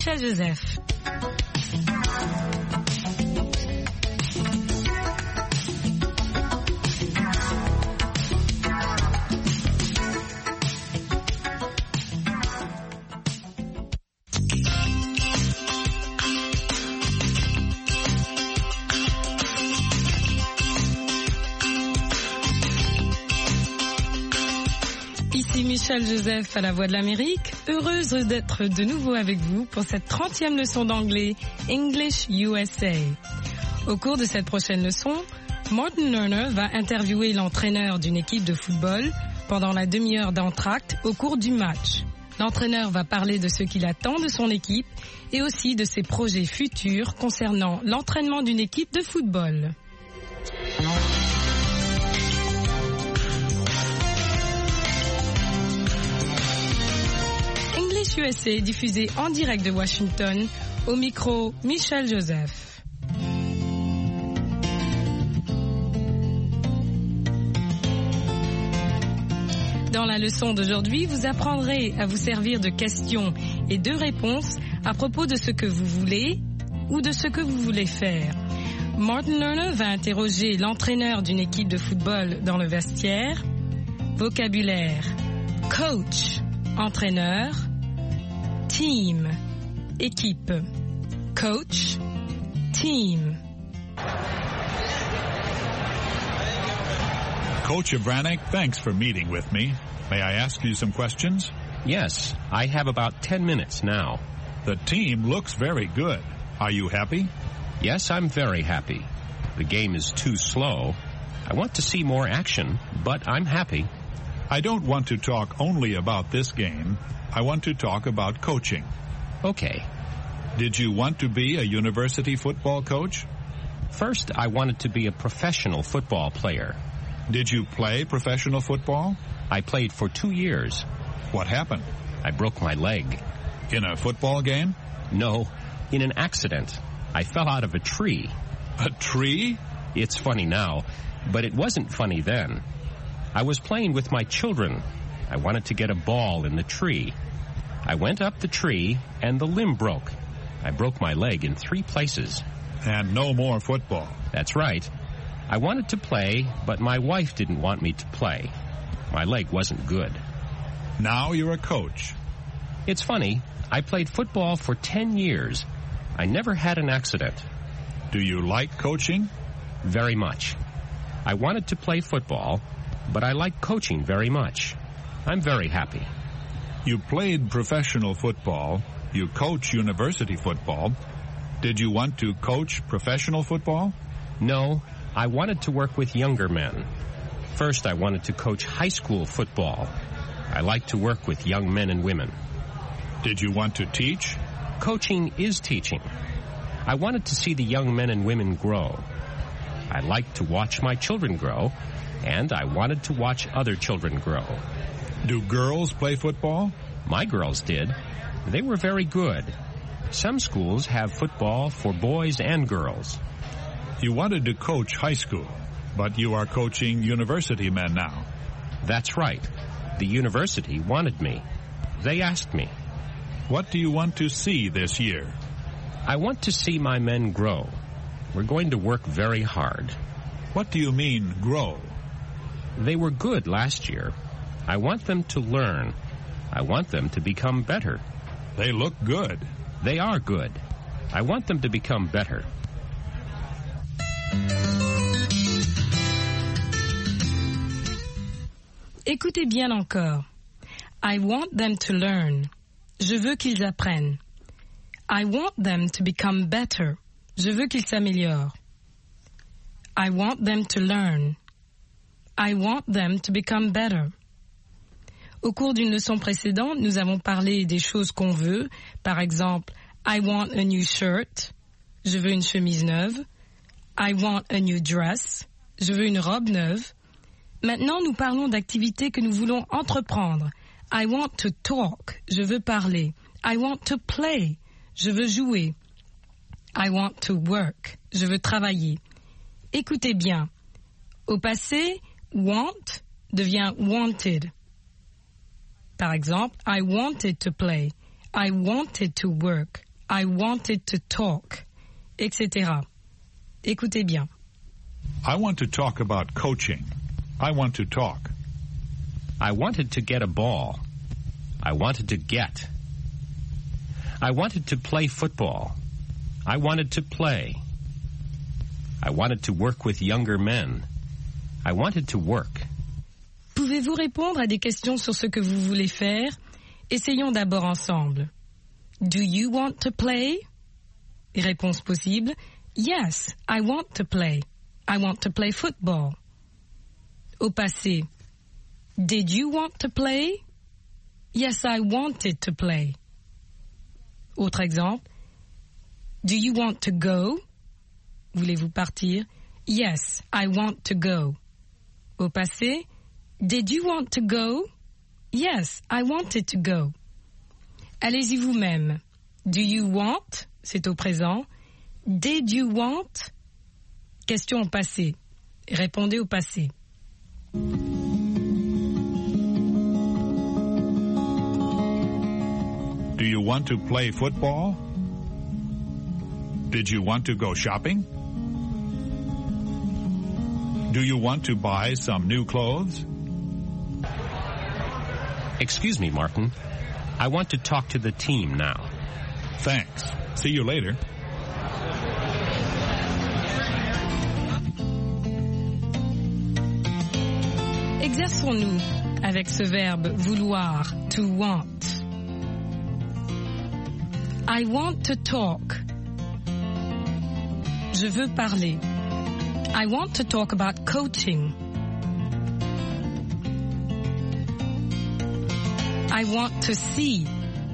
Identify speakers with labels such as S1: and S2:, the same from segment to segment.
S1: Michel Joseph. Michel Joseph à la Voix de l'Amérique, heureuse d'être de nouveau avec vous pour cette 30e leçon d'anglais English USA. Au cours de cette prochaine leçon, Martin Lerner va interviewer l'entraîneur d'une équipe de football pendant la demi-heure d'entracte au cours du match. L'entraîneur va parler de ce qu'il attend de son équipe et aussi de ses projets futurs concernant l'entraînement d'une équipe de football. USA diffusé en direct de Washington, au micro Michel Joseph. Dans la leçon d'aujourd'hui, vous apprendrez à vous servir de questions et de réponses à propos de ce que vous voulez ou de ce que vous voulez faire. Martin Lerner va interroger l'entraîneur d'une équipe de football dans le vestiaire. Vocabulaire: coach, entraîneur. Team, équipe. Coach, team.
S2: Coach Abranek, thanks for meeting with me. May I ask you some questions?
S3: Yes, I have about 10 minutes now.
S2: The team looks very good. Are you happy?
S3: Yes, I'm very happy. The game is too slow. I want to see more action, but I'm happy.
S2: I don't want to talk only about this game. I want to talk about coaching.
S3: Okay.
S2: Did you want to be a university football coach?
S3: First, I wanted to be a professional football player.
S2: Did you play professional football?
S3: I played for 2 years.
S2: What happened?
S3: I broke my leg.
S2: In a football game?
S3: No, in an accident. I fell out of a tree.
S2: A tree?
S3: It's funny now, but it wasn't funny then. I was playing with my children. I wanted to get a ball in the tree. I went up the tree, and the limb broke. I broke my leg in 3 places.
S2: And no more football.
S3: That's right. I wanted to play, but my wife didn't want me to play. My leg wasn't good.
S2: Now you're a coach.
S3: It's funny. I played football for 10 years. I never had an accident.
S2: Do you like coaching?
S3: Very much. I wanted to play football, but I like coaching very much. I'm very happy.
S2: You played professional football. You coach university football. Did you want to coach professional football?
S3: No, I wanted to work with younger men. First, I wanted to coach high school football. I like to work with young men and women.
S2: Did you want to teach?
S3: Coaching is teaching. I wanted to see the young men and women grow. I like to watch my children grow, and I wanted to watch other children grow.
S2: Do girls play football?
S3: My girls did. They were very good. Some schools have football for boys and girls.
S2: You wanted to coach high school, but you are coaching university men now.
S3: That's right. The university wanted me. They asked me.
S2: What do you want to see this year?
S3: I want to see my men grow. We're going to work very hard.
S2: What do you mean, grow?
S3: They were good last year. I want them to learn. I want them to become better.
S2: They look good.
S3: They are good. I want them to become better.
S1: Écoutez bien encore. I want them to learn. Je veux qu'ils apprennent. I want them to become better. Je veux qu'ils s'améliorent. I want them to learn. I want them to become better. Au cours d'une leçon précédente, nous avons parlé des choses qu'on veut. Par exemple, I want a new shirt. Je veux une chemise neuve. I want a new dress. Je veux une robe neuve. Maintenant, nous parlons d'activités que nous voulons entreprendre. I want to talk. Je veux parler. I want to play. Je veux jouer. I want to work. Je veux travailler. Écoutez bien. Au passé, want devient wanted. Par exemple, I wanted to play. I wanted to work. I wanted to talk, etc. Écoutez bien.
S2: I want to talk about coaching. I want to talk.
S3: I wanted to get a ball. I wanted to get. I wanted to play football. I wanted to play. I wanted to work with younger men. I wanted to work.
S1: Pouvez-vous répondre à des questions sur ce que vous voulez faire? Essayons d'abord ensemble. Do you want to play? Réponse possible. Yes, I want to play. I want to play football. Au passé. Did you want to play? Yes, I wanted to play. Autre exemple. Do you want to go? Voulez-vous partir? Yes, I want to go. Au passé. Did you want to go? Yes, I wanted to go. Allez-y vous-même. Do you want? C'est au présent. Did you want? Question au passé. Répondez au passé.
S2: Do you want to play football? Did you want to go shopping? Do you want to buy some new clothes?
S3: Excuse me, Martin. I want to talk to the team now.
S2: Thanks. See you later.
S1: Exerçons-nous avec ce verbe vouloir, to want. I want to talk. Je veux parler. I want to talk about coaching. I want to see.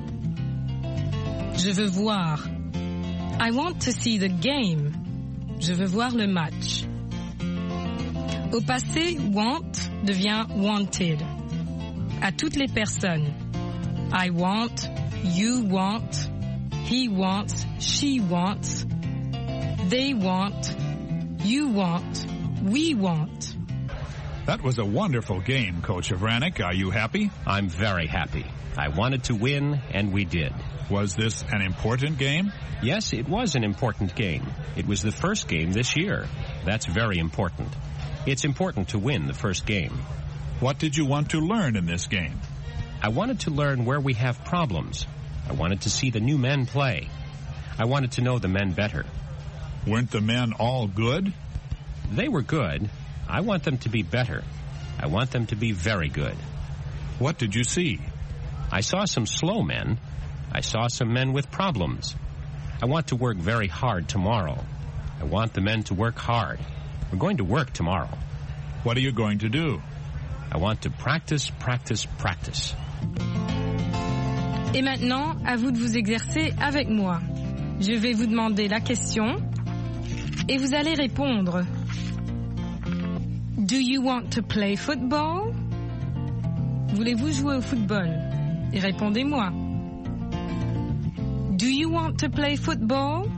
S1: Je veux voir. I want to see the game. Je veux voir le match. Au passé, want devient wanted. À toutes les personnes. I want, you want, he wants, she wants, they want, you want, we want.
S2: That was a wonderful game, Coach Avranik. Are you happy?
S3: I'm very happy. I wanted to win, and we did.
S2: Was this an important game?
S3: Yes, it was an important game. It was the first game this year. That's very important. It's important to win the first game.
S2: What did you want to learn in this game?
S3: I wanted to learn where we have problems. I wanted to see the new men play. I wanted to know the men better.
S2: Weren't the men all good?
S3: They were good. I want them to be better. I want them to be very good.
S2: What did you see?
S3: I saw some slow men. I saw some men with problems. I want to work very hard tomorrow. I want the men to work hard. We're going to work tomorrow.
S2: What are you going to do?
S3: I want to practice, practice, practice.
S1: Et maintenant, à vous de vous exercer avec moi. Je vais vous demander la question et vous allez répondre. Do you want to play football? Voulez-vous jouer au football? Et répondez-moi. Do you want to play football?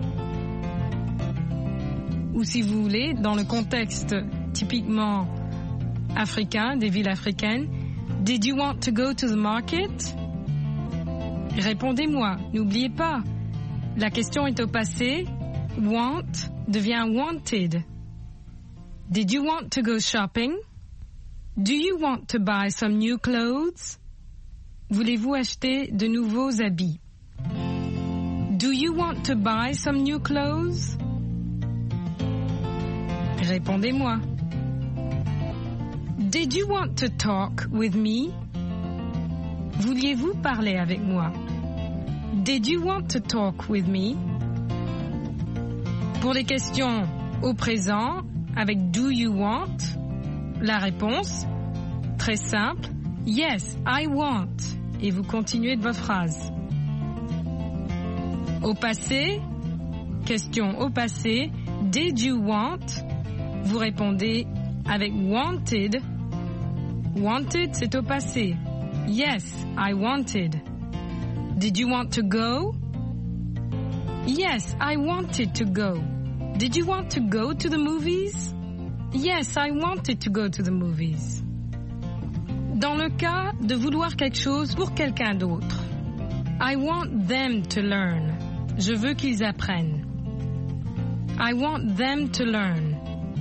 S1: Ou si vous voulez, dans le contexte typiquement africain, des villes africaines, did you want to go to the market? Répondez-moi, n'oubliez pas, la question est au passé, want devient wanted. Did you want to go shopping? Do you want to buy some new clothes? Voulez-vous acheter de nouveaux habits? Do you want to buy some new clothes? Répondez-moi. Did you want to talk with me? Vouliez-vous parler avec moi? Did you want to talk with me? Pour les questions au présent, avec do you want, la réponse, très simple, yes, I want. Et vous continuez de votre phrase. Au passé, question au passé, did you want? Vous répondez avec wanted. Wanted, c'est au passé. Yes, I wanted. Did you want to go? Yes, I wanted to go. Did you want to go to the movies? Yes, I wanted to go to the movies. Dans le cas de vouloir quelque chose pour quelqu'un d'autre, I want them to learn. Je veux qu'ils apprennent. I want them to learn.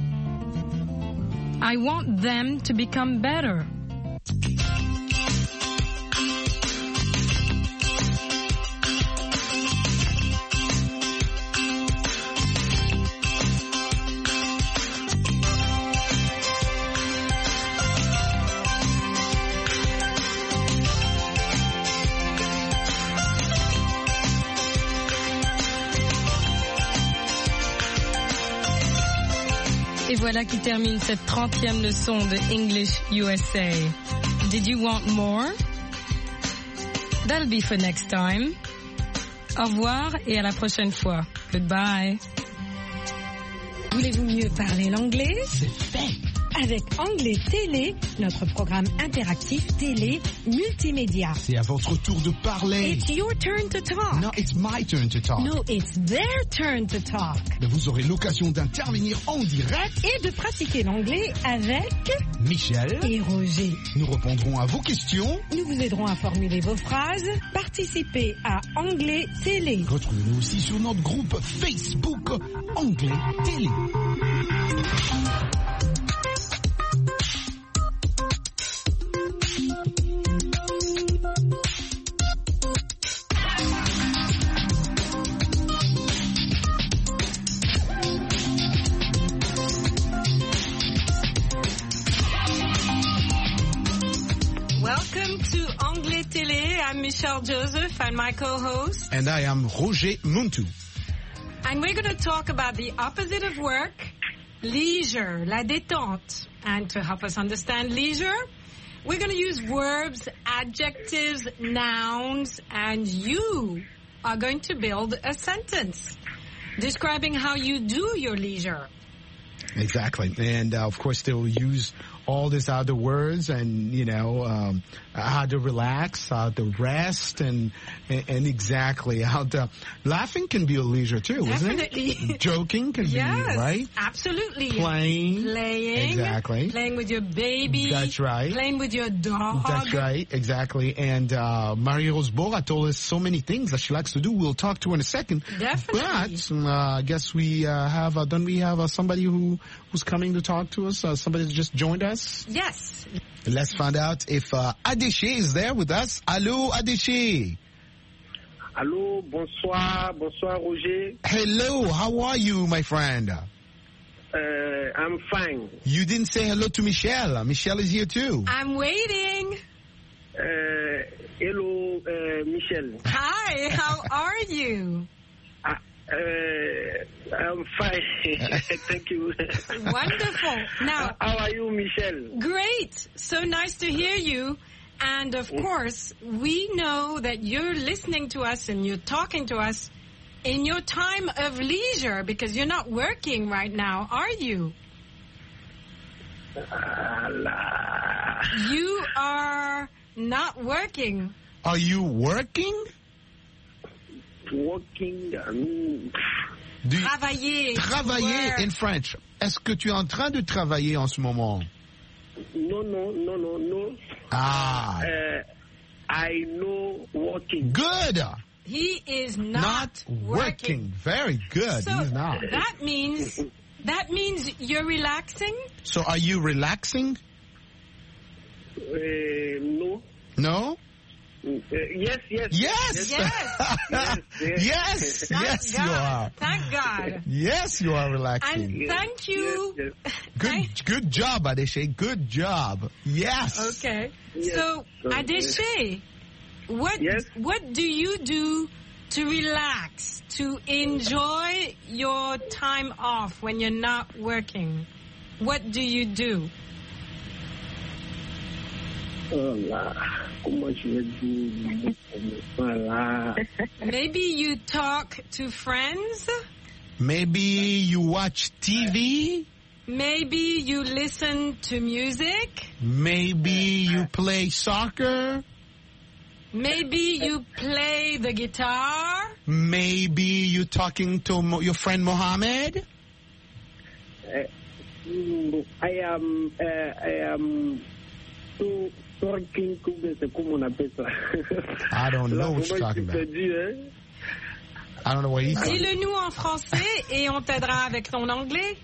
S1: I want them to become better. Et voilà qui termine cette 30e leçon de English USA. Did you want more? That'll be for next time. Au revoir et à la prochaine fois. Goodbye.
S4: Voulez-vous mieux parler l'anglais?
S5: C'est fait.
S4: Avec Anglais Télé, notre programme interactif télé multimédia.
S5: C'est à votre tour de parler.
S4: It's your turn to talk.
S5: No, it's my turn to talk.
S4: No, it's their turn to talk.
S5: Mais vous aurez l'occasion d'intervenir en direct
S4: Et de pratiquer l'anglais avec
S5: Michel
S4: et Roger.
S5: Nous répondrons à vos questions.
S4: Nous vous aiderons à formuler vos phrases. Participez à Anglais Télé.
S5: Retrouvez-nous aussi sur notre groupe Facebook Anglais Télé.
S1: Welcome to Anglais Télé. I'm Michelle Joseph and my co-host.
S5: And I am Roger Muntu.
S1: And we're going to talk about the opposite of work, leisure, la détente. And to help us understand leisure, we're going to use verbs, adjectives, nouns, and you are going to build a sentence describing how you do your leisure.
S5: Exactly. And of course, they will use all these other words and, how to relax, how to rest, and exactly how to... Laughing can be a leisure too,
S1: Definitely.
S5: Isn't it? Joking can be, right?
S1: Absolutely.
S5: Playing.
S1: Exactly. Playing with your baby.
S5: That's right.
S1: Playing with your dog.
S5: That's right, exactly. And Marie-Rose Bora told us so many things that she likes to do. We'll talk to her in a second.
S1: Definitely.
S5: But I guess we don't we have somebody who's coming to talk to us? Somebody who's just joined us?
S1: Yes.
S5: Let's find out if Adéché is there with us. Allô, Adéché.
S6: Allô, bonsoir Roger.
S5: Hello, how are you, my friend?
S6: I'm fine.
S5: You didn't say hello to Michelle. Michelle is here too.
S1: I'm waiting.
S6: Hello, Michel.
S1: Hi, how are you?
S6: I'm fine. Thank you.
S1: Wonderful. Now,
S6: how are you, Michel?
S1: Great. So nice to hear you. And of course, we know that you're listening to us and you're talking to us in your time of leisure because you're not working right now, are you? You are not working.
S5: Are you working?
S6: Working.
S1: Travailler
S5: in French. Est-ce que tu es en train de travailler en ce moment?
S6: No.
S5: Ah.
S6: I know working.
S5: Good.
S1: He is not working.
S5: Very good.
S1: So
S5: He's not.
S1: That means you're relaxing?
S5: So are you relaxing?
S6: No.
S5: No?
S6: Yes.
S5: Yes, you are.
S1: Thank God.
S5: Yes, you are relaxing.
S1: And thank you.
S5: Yes. Good job, Adéché. Good job. Yes.
S1: Okay.
S6: Yes.
S1: So, Adéché, what do you do to relax, to enjoy your time off when you're not working? What do you do? Maybe you talk to friends.
S5: Maybe you watch TV.
S1: Maybe you listen to music.
S5: Maybe you play soccer.
S1: Maybe you play the guitar.
S5: Maybe you talking to your friend Mohammed.
S6: I am talking.
S5: I don't know what you're talking about. I don't know what he said.
S1: Dis-le-nous en français et on t'aidera avec ton anglais.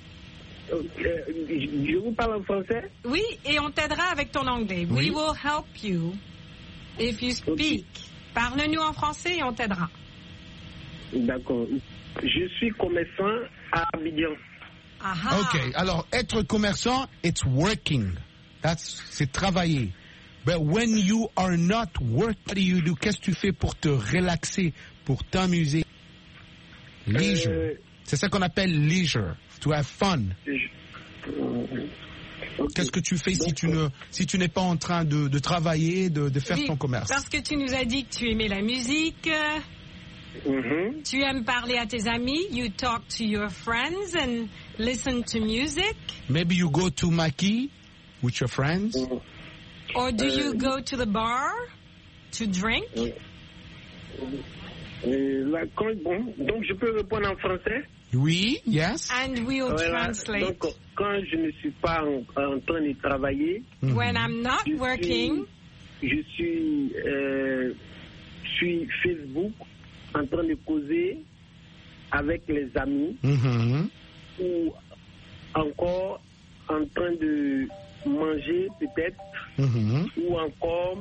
S6: Je vous parle en français?
S1: Oui, et on t'aidera avec ton anglais.
S5: Oui.
S1: We will help you if you speak. Parle-nous en français et on t'aidera.
S6: D'accord. Je suis commerçant à Abidjan.
S1: Aha.
S5: Okay, alors être commerçant, it's working. C'est travailler. But when you are not working, what do you do? Qu'est-ce que tu fais pour te relaxer, pour t'amuser? Leisure. C'est ça qu'on appelle leisure. To have fun.
S6: Ok.
S5: Qu'est-ce que tu fais si tu n'es pas en train de travailler, de faire
S1: Oui,
S5: ton commerce?
S1: parce que tu nous as dit que tu aimais la musique,
S6: Mhm.
S1: tu aimes parler à tes amis, you talk to your friends and listen to music,
S5: Maybe you go to Maki with your friends.
S1: or do you go to the bar to drink?
S6: Donc je peux répondre en français?
S5: Oui, yes.
S1: And we'll
S6: Voilà.
S1: translate.
S6: Donc quand je ne suis pas en train de travailler,
S1: When I'm not working,
S6: je suis sur Facebook en train de causer avec les amis
S5: Mhm.
S6: ou encore en train de manger peut-être
S5: Mhm.
S6: ou encore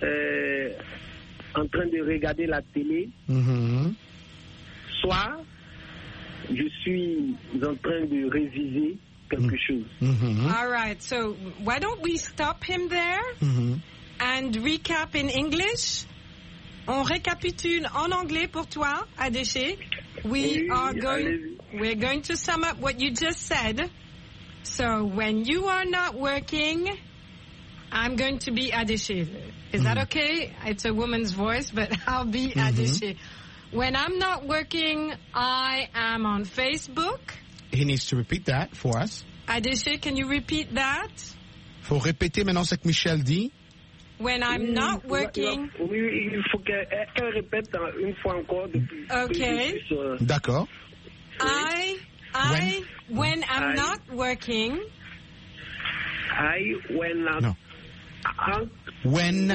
S6: en train de regarder la télé,
S5: Mhm.
S6: soit je suis en train de réviser quelque chose.
S5: Mhm.
S1: all right, so why don't we stop him there
S5: Mhm.
S1: and recap in English? On récapitule en anglais pour toi, Adéché.
S6: Oui,
S1: We're going to sum up what you just said. So when you are not working, I'm going to be Adéché. Is that okay? It's a woman's voice, but I'll be Adéché. When I'm not working, I am on Facebook.
S5: He needs to repeat that for us.
S1: Adéché, can you repeat that?
S5: Faut répéter maintenant ce que Michel dit.
S1: When I'm not working,
S6: Oui, il faut qu'elle répète une fois encore.
S1: Okay.
S5: D'accord.
S1: when I'm not working,
S5: No. When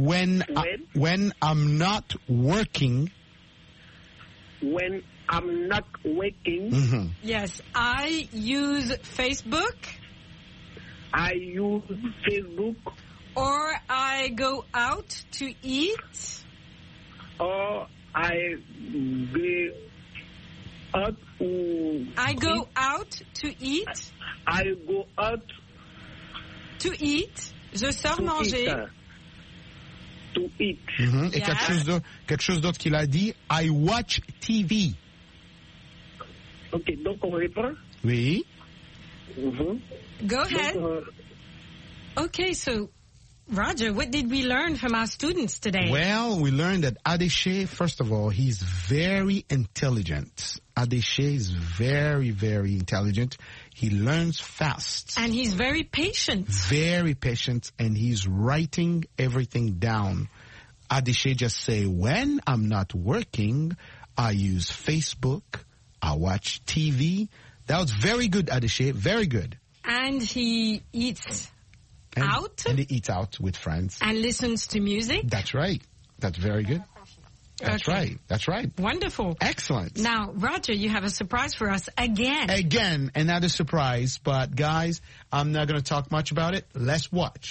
S5: I'm not working.
S6: When I'm not working,
S5: Mhm.
S1: yes, I use Facebook
S6: I use Facebook
S1: or I go out to eat
S6: or I go out
S1: I go out to eat.
S6: I go out
S1: To eat. Je sors
S6: to
S1: manger.
S6: eat. To eat.
S5: Mhm. Et
S1: Yeah.
S5: quelque chose d'autre qu'il a dit. I watch TV.
S6: Ok, donc on reprend.
S5: Oui.
S6: Mhm.
S1: Go ahead.
S6: Donc,
S1: Okay, so Roger, what did we learn from our students today?
S5: Well, we learned that Adéché, first of all, he's very intelligent. Adéché is very, very intelligent. He learns fast.
S1: And he's very patient.
S5: Very patient, and he's writing everything down. Adéché just say, when I'm not working, I use Facebook, I watch TV. That was very good, Adéché, very good.
S1: And he eats out
S5: And he eats out with friends.
S1: and listens to music.
S5: That's right. That's very good. That's
S1: Okay.
S5: right. That's right.
S1: Wonderful.
S5: Excellent.
S1: Now, Roger, you have a surprise for us again.
S5: Again, another surprise, but guys, I'm not going to talk much about it. Let's watch.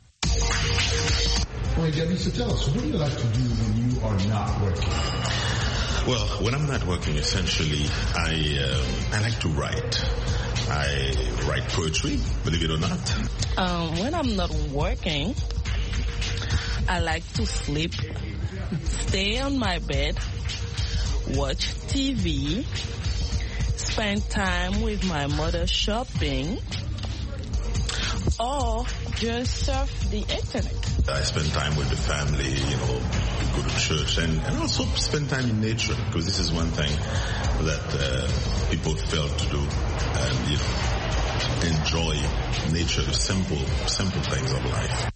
S5: All right, Debbie, so tell us, what do you like to do when you are not working?
S7: Well, when I'm not working, essentially, I like to write. I write poetry, believe it or not.
S8: When I'm not working, I like to sleep, stay on my bed, watch TV, spend time with my mother shopping, or just surf the internet.
S7: I spend time with the family, go to church, and also spend time in nature, because this is one thing that people fail to do, and enjoy nature, the simple things of life.